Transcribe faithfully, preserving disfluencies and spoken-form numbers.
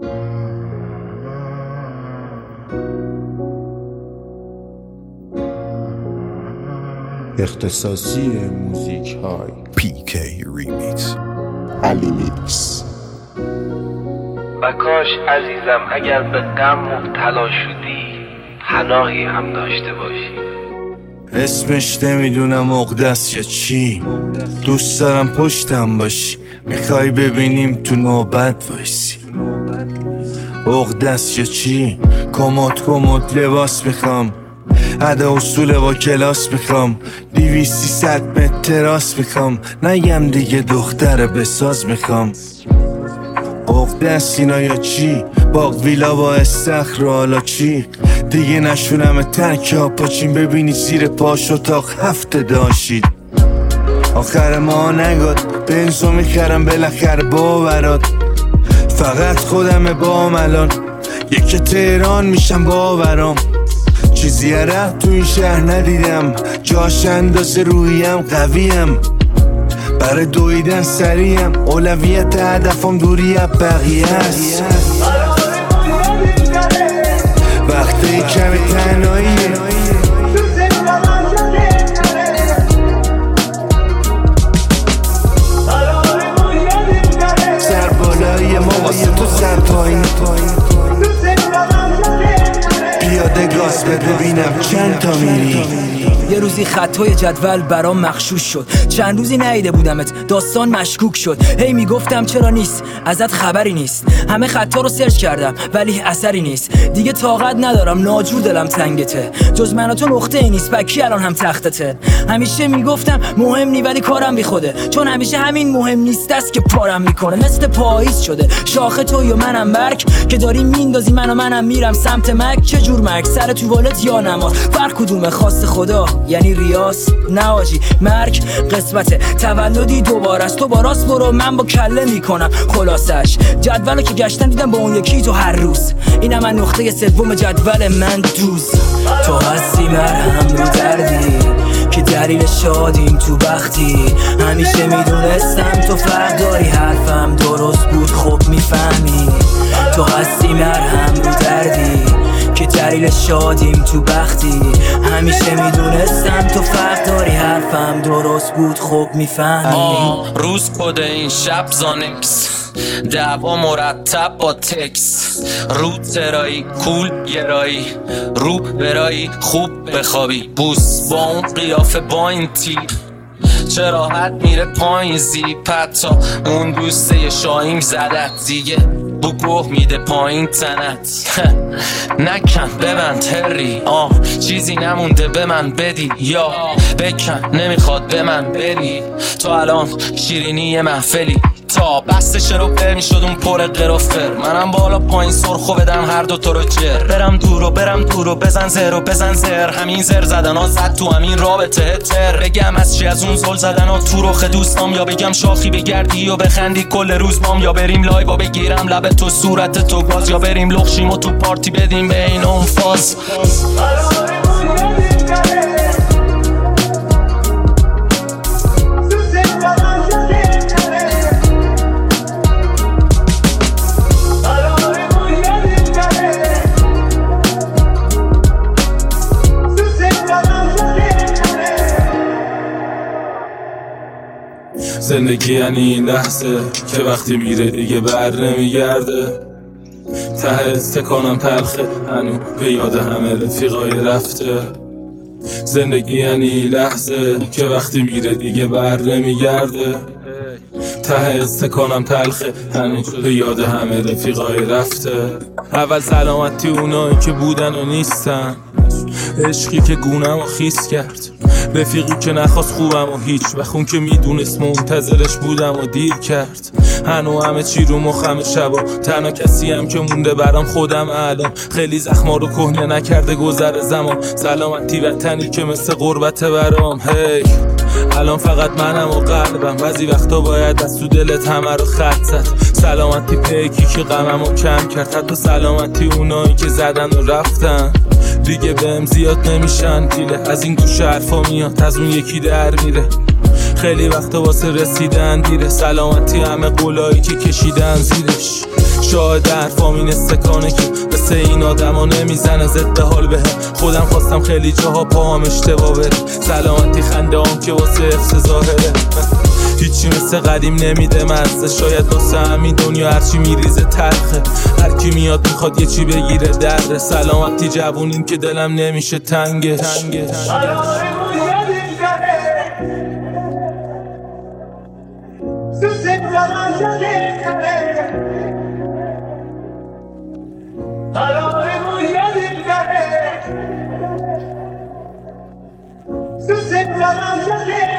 اختصاصی موزیک های پی کی ریمیکس علی میکس. و کاش عزیزم اگر به غم مبتلا شدی پناهی هم داشته باشی. اسمش نمیدونم عقده‌ست یا چی، دوست دارم پشتم باشی، میخوای ببینیم تو نوبت وایسی. عقده‌ست یا چی، کمد کمد لباس میخوام، ادا اصول با کلاس میخوام، دیویست سیصد متر تراس میخوام، نگم دیگه دختر بساز میخوام. عقده‌ست اینا یا چی، باغ ویلا با استخر و حالا چی، دیگه نشونم ترک ها پاچین، ببینی زیر پاش اتاق هفته داشید. آخر ما نگاد بنزو میخرم بالاخره باورات، فقط خودم بام الان یکی تهران میشم باورام. چیزی عرق تو این شهر ندیدم، جاش اندازه روحیم قویم، برای دویدن سریم، اولویت هدفم دوری از بقیه است. وقتی کمی تنهاییه سر بالای ما واسه تو سر پایین، پیاده گاز بده ببینم چند تا میری. یه روزی خطای جدول برام مخشوش شد، چند روزی ندیده بودمت، داستان مشکوک شد. هی میگفتم چرا نیست، ازت خبری نیست، همه خطا رو سرچ کردم ولی اثری نیست. دیگه طاقت ندارم، ناجور دلم تنگته، جز من و تو نقطه ای نیست، بکی الان هم تختته. همیشه میگفتم مهم نی ولی کارم بی خوده، چون همیشه همین مهم نیست است که پارم میکنه. مثل پاییز شده شاخه توی و منم برگ، که داری میندازی من و منم میرم سمت مک. چه جور مرگ، سر تو والت یا نماز، فرق کدومه، خواست خدا یعنی ریاض نه آجی. مرگ قسمته، تولدی دوباره است، تو با راست برو من با کله میکنم خلاصش. جدولو که گشتن دیدم با اون یکی تو هر روز، اینم من نقطه سوم جدول من دوز. تو هستی مرهم رو دردی که دلیل شادیم تو بختی، همیشه میدونستم تو فرق داری، حرفم درست بود خب میفهمی. تو هستی مرهم رو دردی که دلیل شادیم تو بختی، همیشه میدونستم تو فرق داری، حرفم درست بود خب میفهمی. روز کده این شب زانکس، دعوا مرتب با تکس، رو ترایی کول گرایی، رو برایی خوب بخوابی، بوس با اون قیافه با این تیپ، چه راحت میره پایین زیپت، تا اون دوسته شاهیم زدت دیگه بو گوه میده پایین تنت. نکن ببند هری، آه چیزی نمونده به من بدی، یا بکن نمیخواد به من بری، تو الان شیرینی محفلی، تا بستش رو پر میشد اون پر قرافر، منم بالا پایین سرخو بدم هر دو تا رو جر، برم دور و برم دور و بزن زر و بزن زر، همین زر زدن ها زد تو همین رابطه تر، بگم از چی از اون زل زدن ها تو رخ دوستام، یا بگم شاخی بگردی و بخندی کل روز بام، یا بریم لایو و بگیرم لب تو صورت تو گاز، یا بریم لخشیم و تو پارتی بدیم به این اون فاز. زندگی یعنی این لحظه که وقتی میره دیگه بر نمیگرده، ته استکانم تلخه هنو به یاد همه رفیقای رفته. زندگی یعنی این لحظه که وقتی میره دیگه بر نمیگرده، ته استکانم تلخه هنو به یاد همه رفیقای رفته. اول سلامتی اونایی که بودن و نیستن، عشقی که گونم و خیس کرد، رفیقی که نخواست خوبم و هیچ وقت اون که میدونست منتظرش بودم و دیر کرد. هنو همه چی رو مخم شبا، تنها کسی هم که مونده برام خودم الان، خیلی زخما رو کهنه نکرده گذر زمان، سلامتی وطنی که مثل غربت برام. هی الان فقط منم و قلبم، بعضی وقتا باید از تو دلت همه رو خط زد، سلامتی پیکی که غمم رو کم کرد، حتی سلامتی اونایی که زدن و رفتن دیگه بهم زیاد نمیشن دیله، از این گوش حرفا میاد از اون یکی در میره، خیلی وقتا واسه رسیدن دیره، سلامتی همه قولایی که کشیدن زیرش، شاهد حرفام این استکانه که مثل این آدم ها نمیزنه ضد حال بهم. خودم خواستم خیلی جاها پاهم اشتباه بره، سلامتی خنده هم که واسه حفظ ظاهره. هیچی مثل قدیم نمیده مزه، شاید واسه همین دنیا هرچی میریزه تلخه. هر کی میاد میخواد یه چی بگیره دره، سلامتی جوونین که دلم نمیشه تنگش. Su se